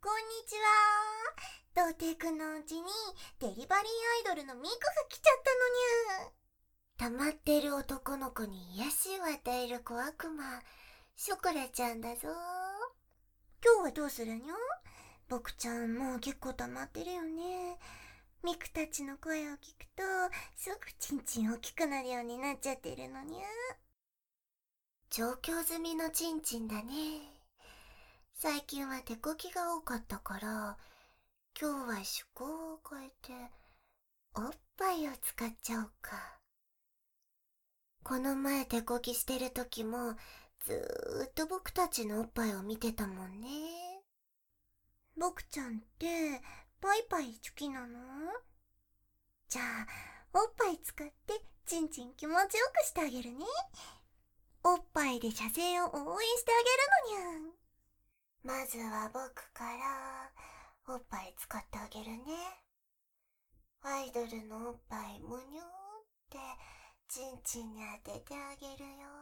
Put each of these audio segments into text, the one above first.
こんにちは。童貞くんのうちにデリバリーアイドルのミクが来ちゃったのにゃ。溜まってる男の子に癒しを与える小悪魔、ショコラちゃんだぞ。今日はどうするにゃ？僕ちゃんもう結構溜まってるよね。ミクたちの声を聞くとすぐチンチン大きくなるようになっちゃってるのにゃ。上京済みのチンチンだね。最近は手こきが多かったから、今日は趣向を変えておっぱいを使っちゃおうか。この前手こきしてる時もずーっと僕たちのおっぱいを見てたもんね。僕ちゃんってパイパイ好きなの？じゃあおっぱい使ってチンチン気持ちよくしてあげるね。おっぱいで射精を応援してあげるのにゃ。まずは僕からおっぱい使ってあげるね。アイドルのおっぱいむにゅーってチンチンに当ててあげるよ。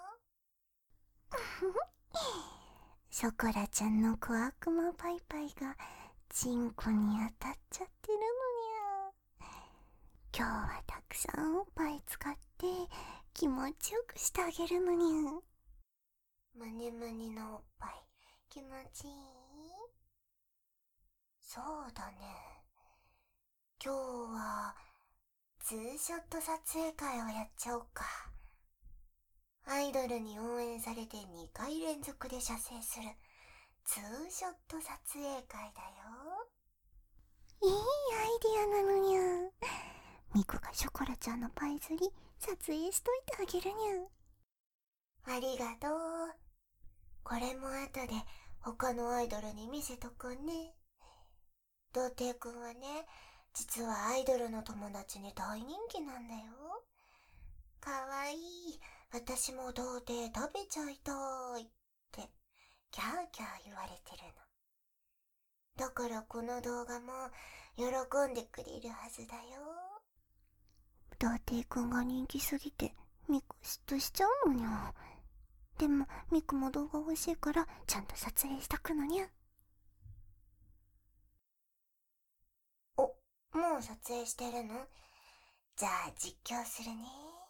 ショコラちゃんの小悪魔パイパイがチンコに当たっちゃってるのにゃ。今日はたくさんおっぱい使って気持ちよくしてあげるのにゃ。むにむにのおっぱい気持ちいい？そうだね。今日はツーショット撮影会をやっちゃおうか。アイドルに応援されて2回連続で射精するツーショット撮影会だよ。いいアイディアなのにゃ。ミクがショコラちゃんのパイ釣り撮影しといてあげるにゃ。ありがとう。これも後で他のアイドルに見せとこうね。童貞くんはね、実はアイドルの友達に大人気なんだよ。かわいい。私も童貞食べちゃいたいってキャーキャー言われてるの。だからこの動画も喜んでくれるはずだよ。童貞くんが人気すぎてミク嫉妬しちゃうのにゃ。でもミクも動画欲しいからちゃんと撮影したくのにゃ。もう撮影してるの？じゃあ実況するね。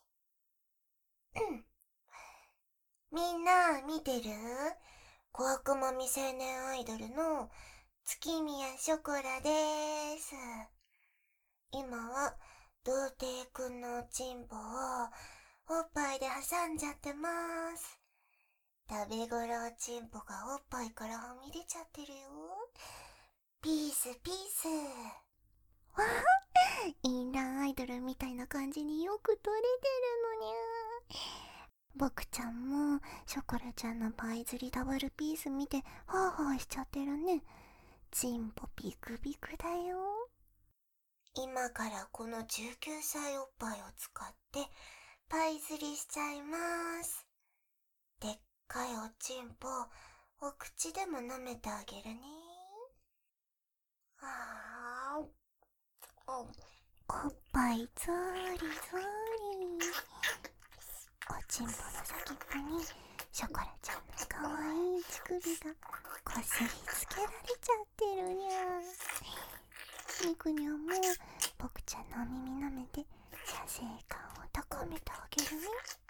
みんな見てる？小悪魔未成年アイドルの月宮ショコラでーす。今は童貞くんのおちんぽをおっぱいで挟んじゃってまーす。食べ頃おちんぽがおっぱいからはみ出ちゃってるよ。ピースピース。わあ、インナーアイドルみたいな感じによく撮れてるのにゃ。僕ちゃんもショコラちゃんのパイ釣りダブルピース見てハーハーしちゃってるね。チンポビクビクだよ。今からこの19歳おっぱいを使ってパイ釣りしちゃいます。でっかいおちんぽお口でも舐めてあげるね。おっぱいずーりずーり。おちんぽの先っぽにショコラちゃんのかわいい乳首がこすりつけられちゃってるにゃ。ミクニャも僕ちゃんのお耳舐めて射精感を高めてあげるね。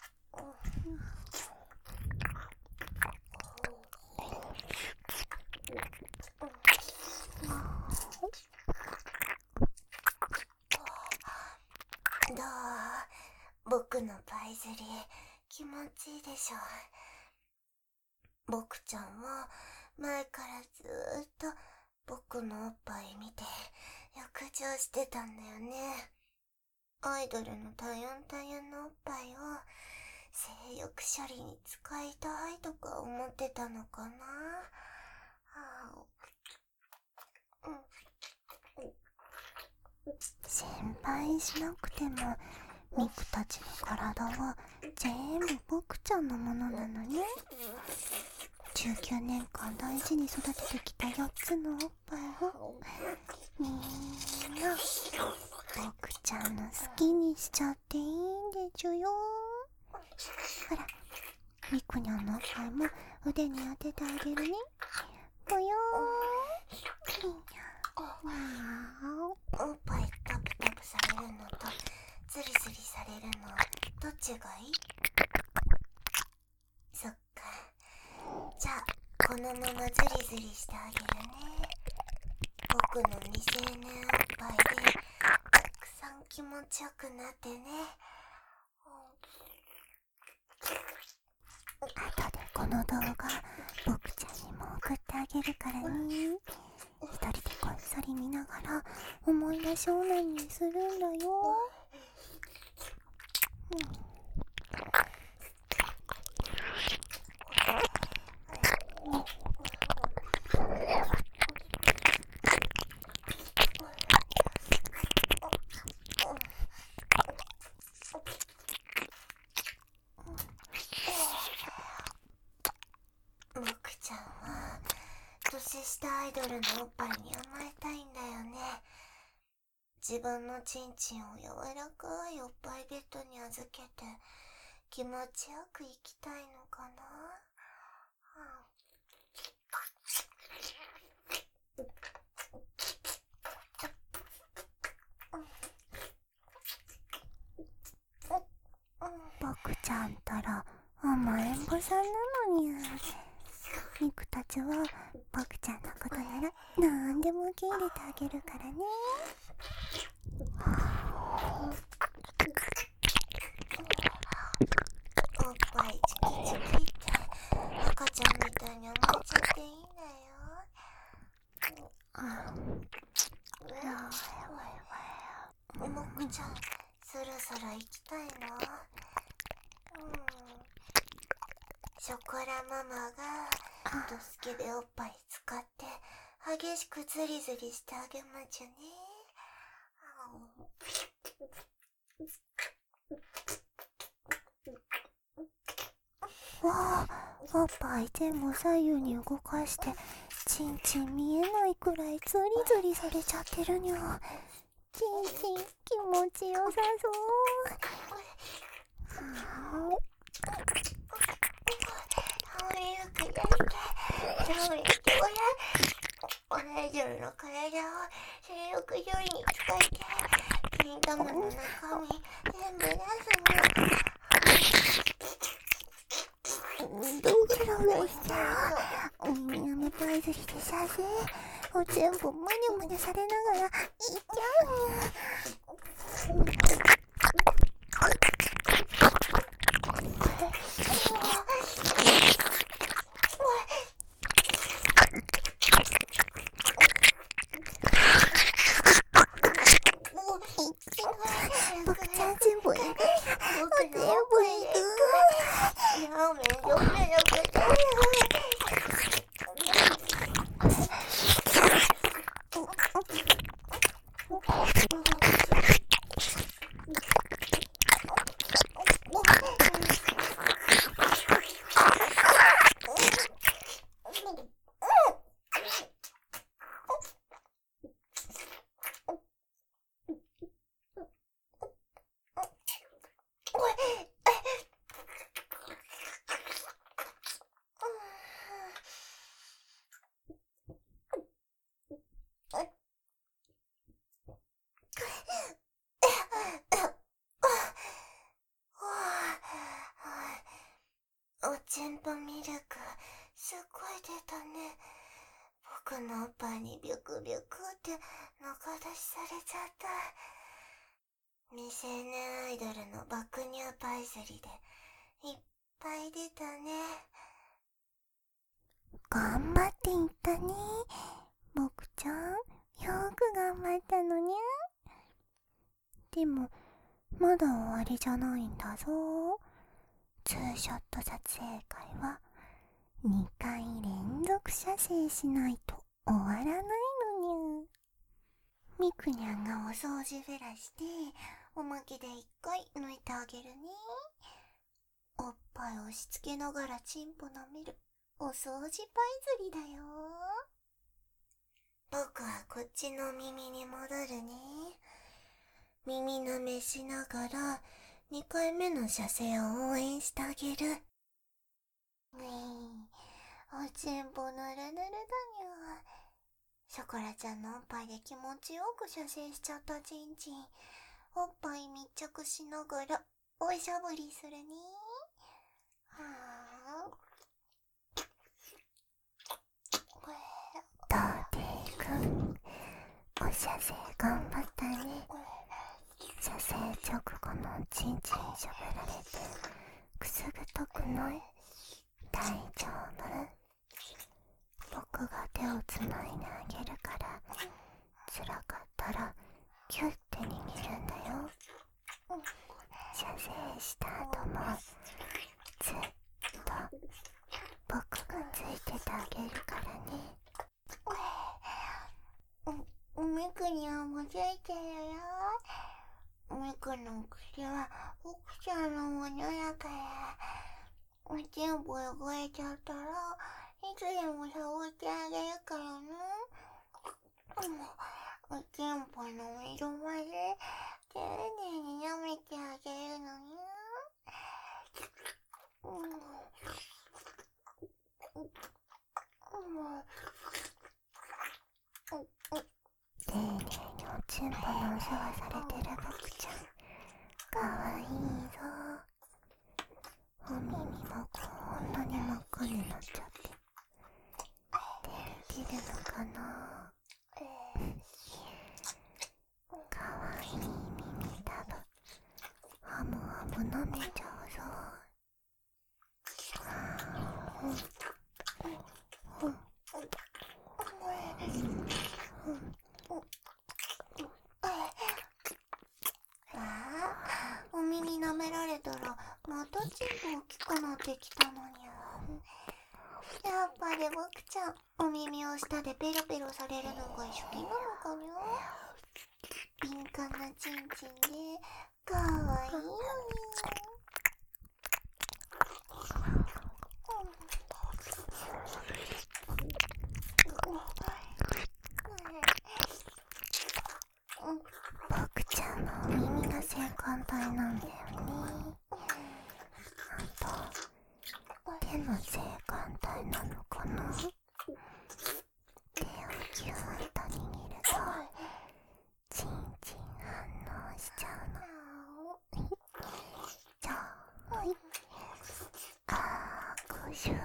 どう？僕のパイ釣り気持ちいいでしょ？僕ちゃんは前からずーっと僕のおっぱい見て浴場してたんだよね。アイドルのタヨンタヨンのおっぱいを性欲処理に使いたいとか思ってたのかな。心配しなくてもミクたちの体は全部僕ちゃんのものなのね。19年間大事に育ててきた4つのおっぱいをみんな僕ちゃんの好きにしちゃっていいんでちゅよ。ほら、ミクニャンのおっぱいも腕に当ててあげるね。ぽよおっぱいタプタプされるのとズリズリされるのどっちがいい？そっか。じゃあこのままズリズリしてあげるね。僕の未成年おっぱいでたくさん気持ちよくなってね。後でこの動画僕ちゃんにも送ってあげるからね。一人でこっそり見ながら思い出しオナニーするんだよ。僕ちゃんは年下アイドルのおっぱいに甘えたいんだよね。自分のチンチンを柔らかいおっぱいベッドに預けて気持ちよく生きたいのかな。僕ちゃんたら甘えん坊さんなのにゃ。ミクたちは僕ちゃんのことなら何でも受け入れてあげるからね。おっぱいチキチキって赤ちゃんみたいに甘えちゃっていいんだよ。もくちゃんそろそろ行きたいの？ショコラママがドスケでおっぱい使って激しくズリズリしてあげまちゅね。わあ、おっぱい前後左右に動かしてチンチン見えないくらいズリズリされちゃってるにゃ。チンチン気持ちよさそう。アイドルの体を性欲処理に使って金玉の中身全部出すの。どうしたのしたお耳の目パイズリでさせを全部ムニムニされながらいっちゃうにゃ。僕ちゃん全部いく。全部いく。いやめんどくさいよ。おちんぽミルクすっごい出たね。僕のおっぱいにビュクビュクって中出しされちゃった。未成年アイドルの爆乳パイズリでいっぱい出たね。頑張っていったね。僕ちゃんよく頑張ったのにゃ。でもまだ終わりじゃないんだぞ。ツーショット撮影会は2回連続写生しないと終わらないのにゃ。みくにゃんがお掃除フェラしておまけで1回抜いてあげるね。おっぱい押し付けながらチンポ舐めるお掃除パイズリだよ。僕はこっちの耳に戻るね。耳舐めしながら2回目の射精を応援してあげる。おちんぽぬるぬるだにゃ。 ショコラちゃんのおっぱいで気持ちよく射精しちゃったチンチン。おっぱい密着しながらおしゃぶりするね。ドーテイくん、お射精頑張ったね。射精直後のチンチンしゃぶられてくすぐとくない？大丈夫？僕が手をつないであげるから、辛かったらキュッて握るんだよ。射精した後もずっと僕がついててあげるからね。ミクにはもついてるよ。ミクの口は奥ちゃんのものだから、全部汚れちゃったらいつでも触ってあげるからね。全部の水まで丁寧に舐めてあげるのよ。丁寧におちんぽのお世話されてる僕ちゃん、かわいいぞ。お耳もこんなに真っ赤になっちゃって、照れてるのかな。かわいい耳たぶ、ハムハム舐めちゃうぞ。お耳舐められたらまたチンポ大きくなってきたのにゃ。やっぱり僕ちゃん、お耳を舌でペロペロされるのが好きなのかにゃ。敏感なチンチンでかわいいよね。僕ちゃんのお耳が性感帯なんだよね。あと手の性感帯なのかな。手をギューッと握るとチンチン反応しちゃうの。じゃあ握手握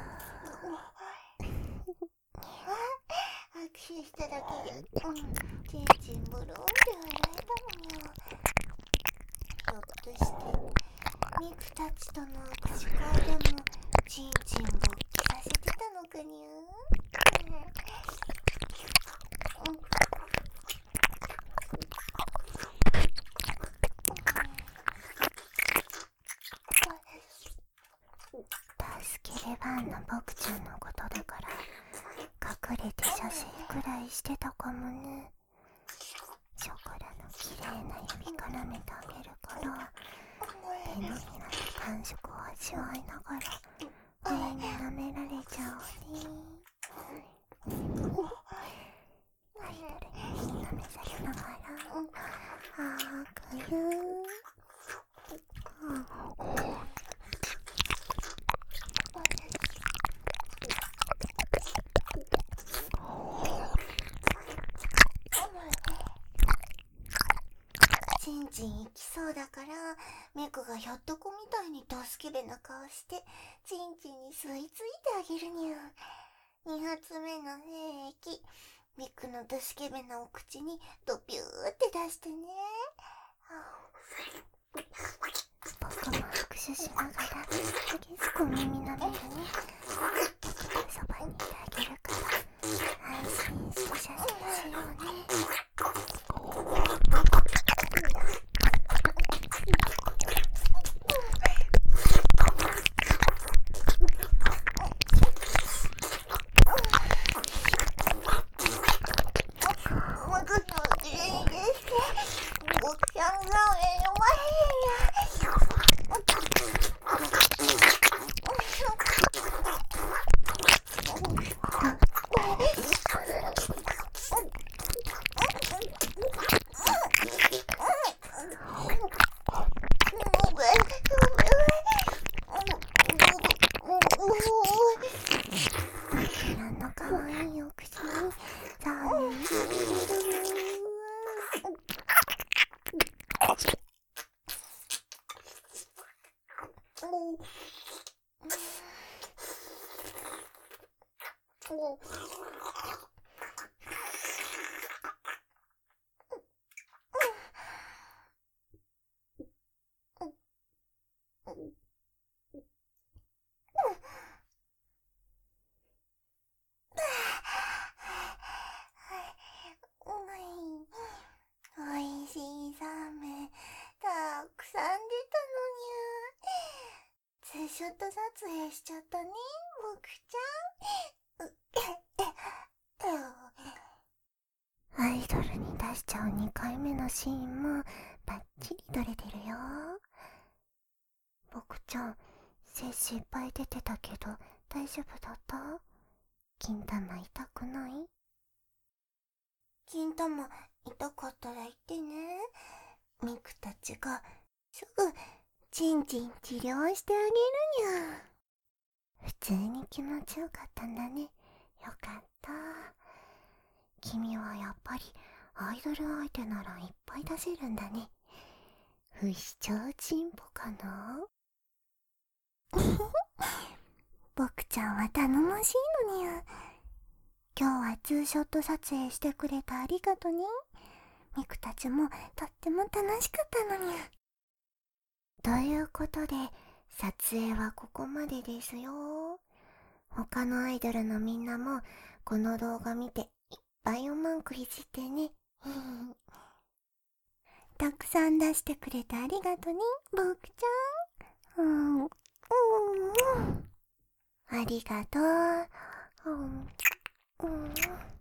手しただけでチンチンブルーンって笑えたのよ。ひょっとしてミクたちとの握手会でもチンチン勃起させてたのかにゃ。助ければんの僕ちゃんのことだから隠れて射精くらいしてたかもね。ショコラのきれいな指からめてあげるから、手のひらで感触を味わいながら上に舐められちゃうね。アイドルに舐めさせながらくるチンチン行きそうだから、メクがひょっとこみたいに助けべな顔してチンチンに吸い付いてあげるにゃ。2発目の兵器、メクの助けべなお口にドピューって出してね。僕も拍手しながら激しく耳舐めるね。そばにいてあげるから安心して射精しようね。 おいしいサメたくさん出たのにゃ。ツーショット撮影しちゃったね、僕ちゃん。アイドルに出しちゃう2回目のシーンもバッチリ撮れてるよ。僕ちゃん、背心配出てたけど大丈夫だった？金玉痛くない？金玉痛かったら言ってね。ミクたちがすぐちんちん治療してあげるにゃ。普通に気持ちよかったんだね。よかった。君はやっぱりアイドル相手ならいっぱい出せるんだね。不死鳥進歩かな。僕ちゃんは頼もしいのにゃ。今日はツーショット撮影してくれてありがとね。ミクたちもとっても楽しかったのにゃ。ということで、撮影はここまでですよ。他のアイドルのみんなもこの動画見ていっぱいおまんくいじってね。たくさん出してくれてありがとね、僕ちゃん。ありがとう。